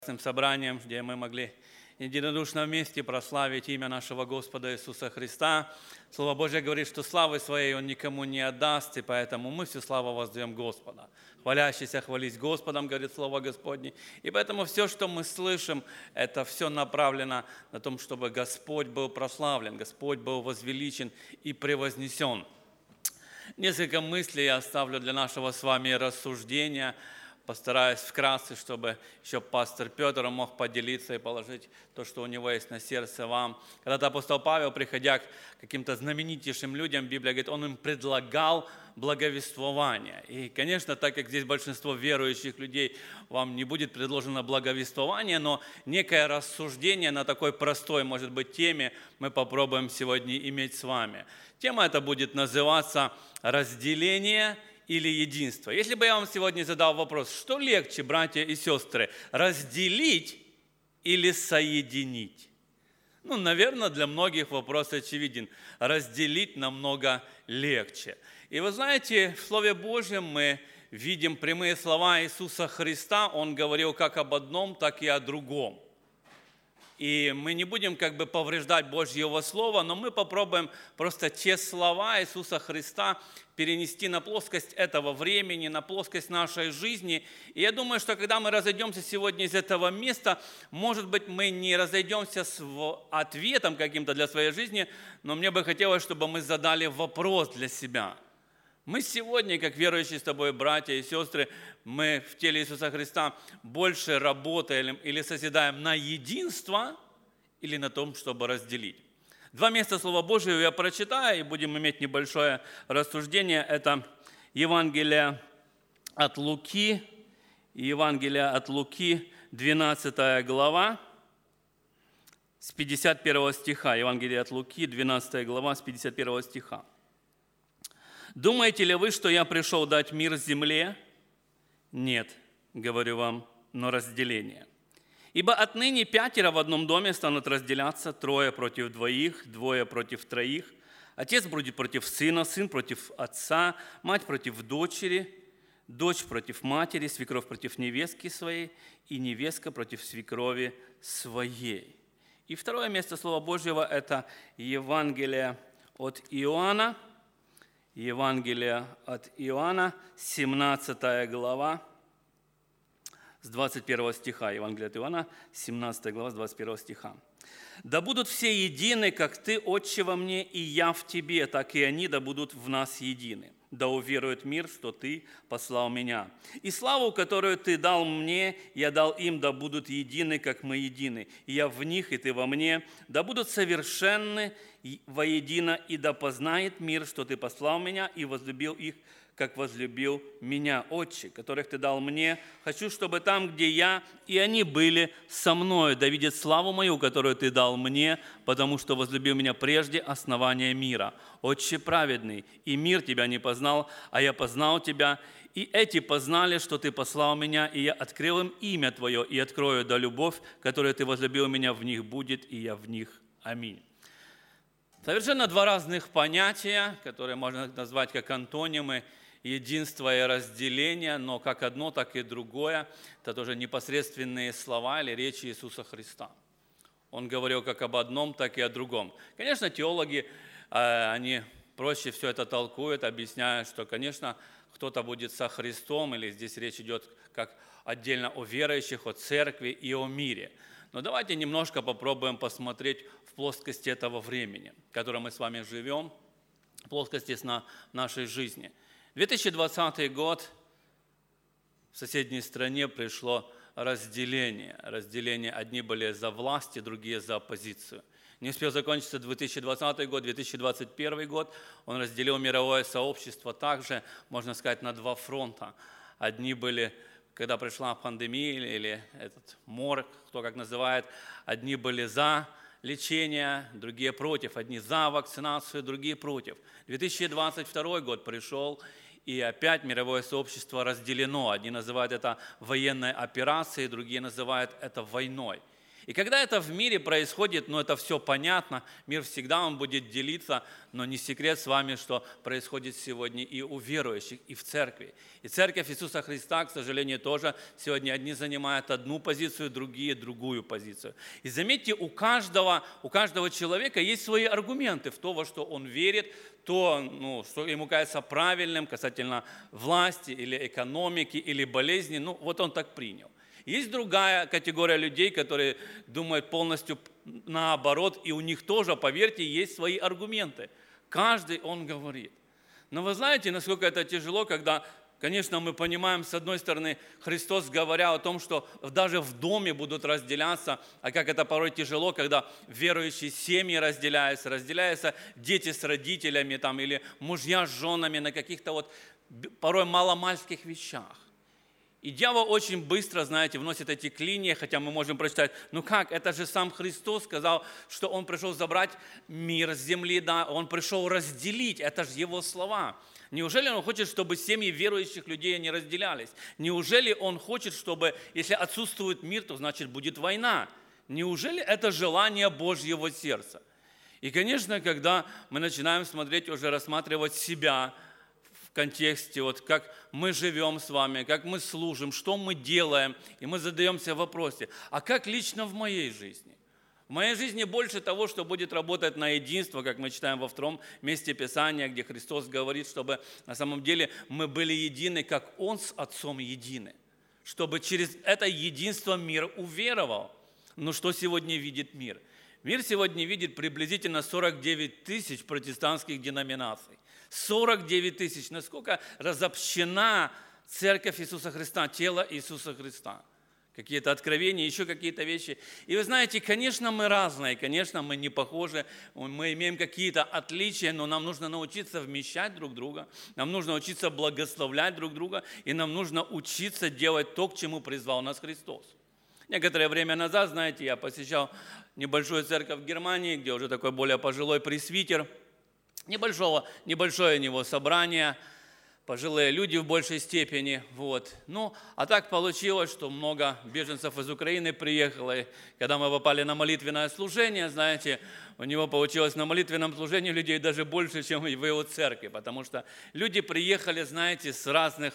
Собранием, где мы могли единодушно вместе прославить имя нашего Господа Иисуса Христа. Слово Божье говорит, что славы своей Он никому не отдаст, и поэтому мы всю славу воздаем Господа. Хвалящийся хвались Господом, говорит Слово Господне. И поэтому все, что мы слышим, это все направлено на том, чтобы Господь был прославлен, Господь был возвеличен и превознесен. Несколько мыслей я оставлю для нашего с вами рассуждения. Постараюсь вкратце, чтобы еще пастор Петр мог поделиться и положить то, что у него есть на сердце вам. Когда-то апостол Павел, приходя к каким-то знаменитейшим людям, Библия говорит, он им предлагал благовествование. И, конечно, так как здесь большинство верующих людей, вам не будет предложено благовествование, но некое рассуждение на такой простой, может быть, теме мы попробуем сегодня иметь с вами. Тема эта будет называться «Разделение или единство». Если бы я вам сегодня задал вопрос, что легче, братья и сестры, разделить или соединить? Наверное, для многих вопрос очевиден. Разделить намного легче. И вы знаете, в Слове Божьем мы видим прямые слова Иисуса Христа. Он говорил как об одном, так и о другом. И мы не будем повреждать Божьего Слова, но мы попробуем просто те слова Иисуса Христа перенести на плоскость этого времени, на плоскость нашей жизни. И я думаю, что когда мы разойдемся сегодня из этого места, может быть, мы не разойдемся с ответом каким-то для своей жизни, но мне бы хотелось, чтобы мы задали вопрос для себя. Мы сегодня, как верующие с тобой братья и сестры, мы в теле Иисуса Христа больше работаем или созидаем на единство или на том, чтобы разделить. Два места Слова Божьего я прочитаю, и будем иметь небольшое рассуждение. Это Евангелие от Луки, 12 глава, с 51 стиха. Евангелие от Луки, 12 глава, с 51 стиха. «Думаете ли вы, что я пришел дать мир земле? Нет, говорю вам, но разделение. Ибо отныне 5 в одном доме станут разделяться, 3 против 2, 2 против 3. Отец будет против сына, сын против отца, мать против дочери, дочь против матери, свекровь против невестки своей и невестка против свекрови своей». И второе место Слова Божьего – это Евангелие от Иоанна. Евангелие от Иоанна, 17 глава, с 21 стиха. Евангелие от Иоанна, 17 глава, с 21 стиха. «Да будут все едины, как Ты, Отче, во мне, и я в Тебе, так и они да будут в нас едины. Да уверует мир, что Ты послал Меня. И славу, которую Ты дал Мне, я дал им, да будут едины, как мы едины. И я в них, и Ты во мне, да будут совершенны воедино, и да познает мир, что Ты послал Меня, и возлюбил их, как возлюбил Меня, Отче, которых Ты дал Мне. Хочу, чтобы там, где я, и они были со мною, да видят славу Мою, которую Ты дал Мне, потому что возлюбил Меня прежде основания мира. Отче праведный, и мир Тебя не познал, а я познал Тебя, и эти познали, что Ты послал Меня, и я открыл им имя Твое, и открою, да любовь, которую Ты возлюбил Меня, в них будет, и я в них. Аминь». Совершенно два разных понятия, которые можно назвать как антонимы: единство и разделение, но как одно, так и другое – это тоже непосредственные слова или речи Иисуса Христа. Он говорил как об одном, так и о другом. Конечно, теологи, они проще все это толкуют, объясняют, что, конечно, кто-то будет со Христом, или здесь речь идет как отдельно о верующих, о церкви и о мире. Но давайте немножко попробуем посмотреть в плоскости этого времени, в котором мы с вами живем, в плоскости нашей жизни. 2020 год, в соседней стране пришло разделение. Разделение, одни были за власть, другие за оппозицию. Не успел закончиться 2020 год, 2021 год, он разделил мировое сообщество также, можно сказать, на два фронта. Одни были, когда пришла пандемия или этот мор, кто как называет, одни были за лечение, другие против. Одни за вакцинацию, другие против. 2022 год пришел, и опять мировое сообщество разделено. Одни называют это военной операцией, другие называют это войной. И когда это в мире происходит, это все понятно, мир всегда он будет делиться, но не секрет с вами, что происходит сегодня и у верующих, и в церкви. И церковь Иисуса Христа, к сожалению, тоже сегодня одни занимают одну позицию, другие другую позицию. И заметьте, у каждого человека есть свои аргументы в то, во что он верит, то, что ему кажется правильным касательно власти или экономики, или болезни, вот он так принял. Есть другая категория людей, которые думают полностью наоборот, и у них тоже, поверьте, есть свои аргументы. Каждый он говорит. Но вы знаете, насколько это тяжело, когда, конечно, мы понимаем, с одной стороны, Христос, говоря о том, что даже в доме будут разделяться, а как это порой тяжело, когда верующие семьи разделяются дети с родителями, или мужья с женами на каких-то порой маломальских вещах. И дьявол очень быстро, вносит эти клинья, хотя мы можем прочитать, это же сам Христос сказал, что Он пришел забрать мир с земли, Он пришел разделить, это же Его слова. Неужели Он хочет, чтобы семьи верующих людей не разделялись? Неужели Он хочет, чтобы, если отсутствует мир, то значит будет война? Неужели это желание Божьего сердца? И, конечно, когда мы начинаем смотреть, уже рассматривать себя, в контексте, как мы живем с вами, как мы служим, что мы делаем, и мы задаемся вопросе, а как лично в моей жизни? В моей жизни больше того, что будет работать на единство, как мы читаем во 2 месте Писания, где Христос говорит, чтобы на самом деле мы были едины, как Он с Отцом едины, чтобы через это единство мир уверовал. Но что сегодня видит мир? Мир сегодня видит приблизительно 49 тысяч протестантских деноминаций. 49 тысяч. Насколько разобщена церковь Иисуса Христа, тело Иисуса Христа. Какие-то откровения, еще какие-то вещи. И вы знаете, конечно, мы разные, конечно, мы не похожи, мы имеем какие-то отличия, но нам нужно научиться вмещать друг друга, нам нужно учиться благословлять друг друга, и нам нужно учиться делать то, к чему призвал нас Христос. Некоторое время назад, я посещал небольшую церковь в Германии, где уже такой более пожилой пресвитер. Небольшое у него собрание, пожилые люди в большей степени. А так получилось, что много беженцев из Украины приехало. И когда мы попали на молитвенное служение, у него получилось на молитвенном служении людей даже больше, чем в его церкви. Потому что люди приехали, с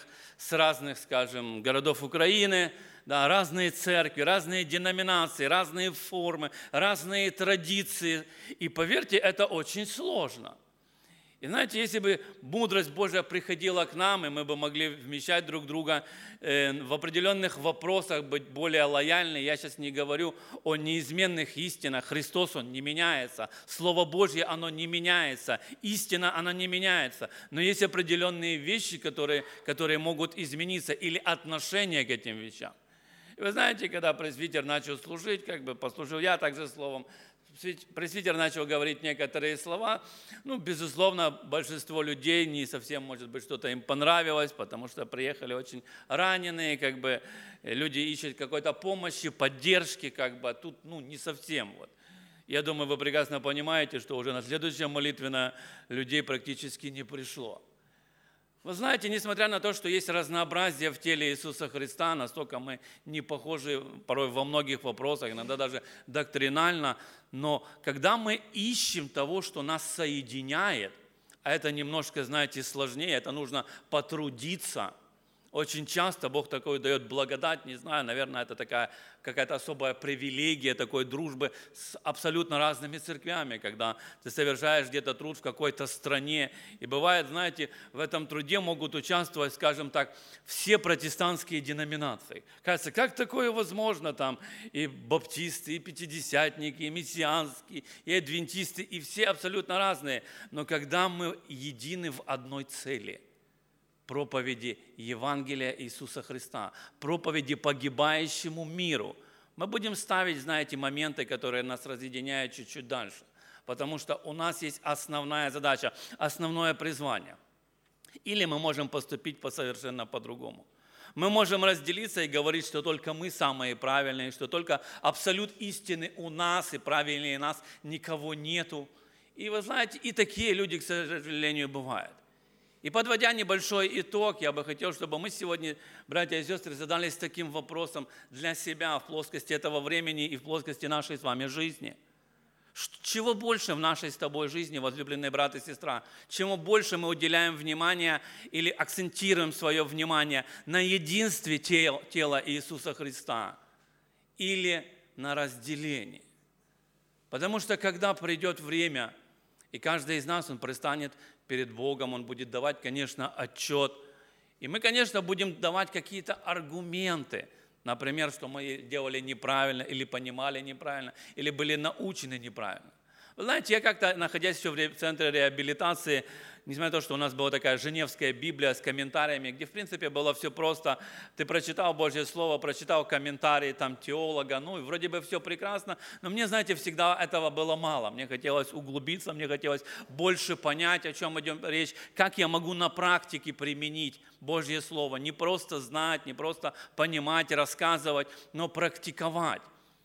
разных, скажем, городов Украины, разные церкви, разные деноминации, разные формы, разные традиции. И поверьте, это очень сложно. И если бы мудрость Божья приходила к нам, и мы бы могли вмещать друг друга в определенных вопросах, быть более лояльны, я сейчас не говорю о неизменных истинах. Христос, Он не меняется. Слово Божье, оно не меняется. Истина, она не меняется. Но есть определенные вещи, которые могут измениться, или отношение к этим вещам. И вы знаете, когда пресвитер начал служить, послужил я также словом, пресвитер начал говорить некоторые слова, безусловно, большинство людей не совсем, может быть, что-то им понравилось, потому что приехали очень раненые, люди ищут какой-то помощи, поддержки, а тут, не совсем. Я думаю, вы прекрасно понимаете, что уже на следующее молитвенное людей практически не пришло. Вы знаете, несмотря на то, что есть разнообразие в теле Иисуса Христа, настолько мы не похожи порой во многих вопросах, иногда даже доктринально, но когда мы ищем того, что нас соединяет, а это немножко, сложнее, это нужно потрудиться. Очень часто Бог такой дает благодать, не знаю, наверное, это такая какая-то особая привилегия такой дружбы с абсолютно разными церквями, когда ты совершаешь где-то труд в какой-то стране. И бывает, в этом труде могут участвовать, скажем так, все протестантские деноминации. Кажется, как такое возможно? Там и баптисты, и пятидесятники, и мессианские, и адвентисты, и все абсолютно разные. Но когда мы едины в одной цели – проповеди Евангелия Иисуса Христа, проповеди погибающему миру. Мы будем ставить, моменты, которые нас разъединяют чуть-чуть дальше, потому что у нас есть основная задача, основное призвание. Или мы можем поступить совершенно по-другому. Мы можем разделиться и говорить, что только мы самые правильные, что только абсолют истины у нас, и правильнее нас никого нету. И вы знаете, и такие люди, к сожалению, бывают. И подводя небольшой итог, я бы хотел, чтобы мы сегодня, братья и сестры, задались таким вопросом для себя в плоскости этого времени и в плоскости нашей с вами жизни. Чего больше в нашей с тобой жизни, возлюбленные брат и сестра? Чему больше мы уделяем внимание или акцентируем свое внимание на единстве тела Иисуса Христа или на разделении? Потому что когда придет время, и каждый из нас, он предстанет перед Богом, он будет давать, конечно, отчет. И мы, конечно, будем давать какие-то аргументы, например, что мы делали неправильно, или понимали неправильно, или были научены неправильно. Вы знаете, я как-то, находясь еще в центре реабилитации, несмотря на то, что у нас была такая Женевская Библия с комментариями, где, в принципе, было все просто. Ты прочитал Божье Слово, прочитал комментарии там теолога, ну, и вроде бы все прекрасно, но мне, знаете, всегда этого было мало. Мне хотелось углубиться, мне хотелось больше понять, о чем идет речь, как я могу на практике применить Божье Слово. Не просто знать, не просто понимать, рассказывать, но практиковать.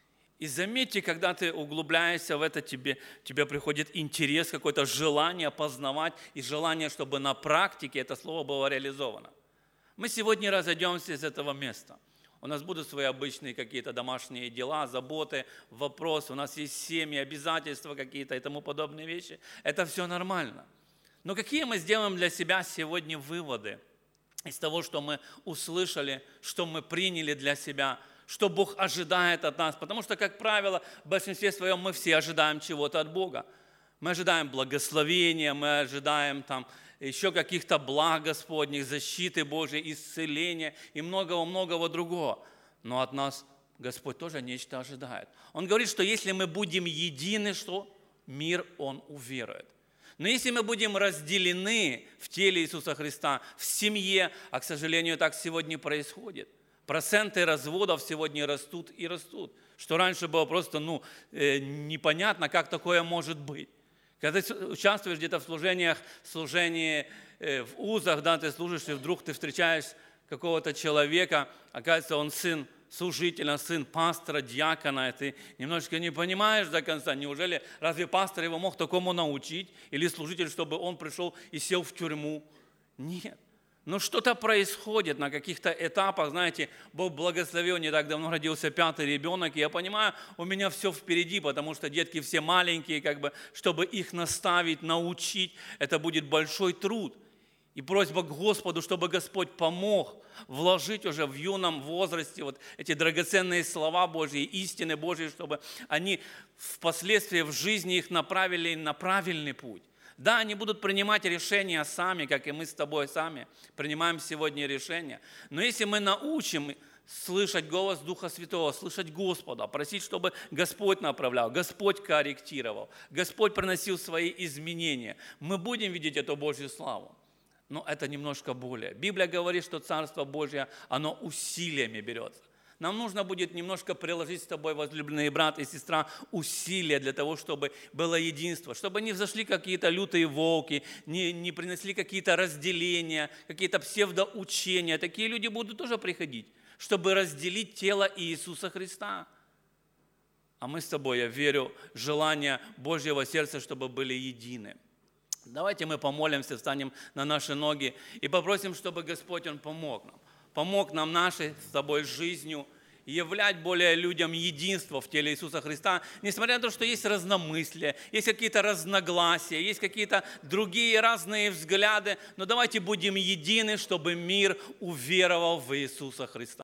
И заметьте, когда ты углубляешься в это, тебе приходит интерес, какое-то желание познавать и желание, чтобы на практике это слово было реализовано. Мы сегодня разойдемся из этого места. У нас будут свои обычные какие-то домашние дела, заботы, вопросы, у нас есть семьи, обязательства какие-то и тому подобные вещи. Это все нормально. Но какие мы сделаем для себя сегодня выводы из того, что мы услышали, что мы приняли для себя, что Бог ожидает от нас. Потому что, как правило, в большинстве своем мы все ожидаем чего-то от Бога. Мы ожидаем благословения, мы ожидаем там еще каких-то благ Господних, защиты Божьей, исцеления и многого-многого другого. Но от нас Господь тоже нечто ожидает. Он говорит, что если мы будем едины, что мир Он уверует. Но если мы будем разделены в теле Иисуса Христа, в семье, а, к сожалению, так сегодня происходит, проценты разводов сегодня растут и растут, что раньше было просто непонятно, как такое может быть. Когда ты участвуешь где-то в служении в узах, да, ты служишь, и вдруг ты встречаешь какого-то человека, оказывается, он сын служителя, сын пастора, диакона, и ты немножечко не понимаешь до конца, неужели, разве пастор его мог такому научить, или служитель, чтобы он пришел и сел в тюрьму? Нет. Но что-то происходит на каких-то этапах, знаете, Бог благословил, не так давно родился 5-й ребенок, и я понимаю, у меня все впереди, потому что детки все маленькие, чтобы их наставить, научить, это будет большой труд. И просьба к Господу, чтобы Господь помог вложить уже в юном возрасте вот эти драгоценные слова Божьи, истины Божьи, чтобы они впоследствии в жизни их направили на правильный путь. Да, они будут принимать решения сами, как и мы с тобой сами принимаем сегодня решения. Но если мы научим слышать голос Духа Святого, слышать Господа, просить, чтобы Господь направлял, Господь корректировал, Господь приносил свои изменения, мы будем видеть эту Божью славу. Но это немножко более. Библия говорит, что Царство Божье, оно усилиями берется. Нам нужно будет немножко приложить с тобой, возлюбленные брат и сестра, усилия для того, чтобы было единство, чтобы не взошли какие-то лютые волки, не принесли какие-то разделения, какие-то псевдоучения. Такие люди будут тоже приходить, чтобы разделить тело Иисуса Христа. А мы с тобой, я верю, желание Божьего сердца, чтобы были едины. Давайте мы помолимся, встанем на наши ноги и попросим, чтобы Господь, Он помог нам нашей с тобой жизнью являть более людям единство в теле Иисуса Христа, несмотря на то, что есть разномыслия, есть какие-то разногласия, есть какие-то другие разные взгляды, но давайте будем едины, чтобы мир уверовал в Иисуса Христа.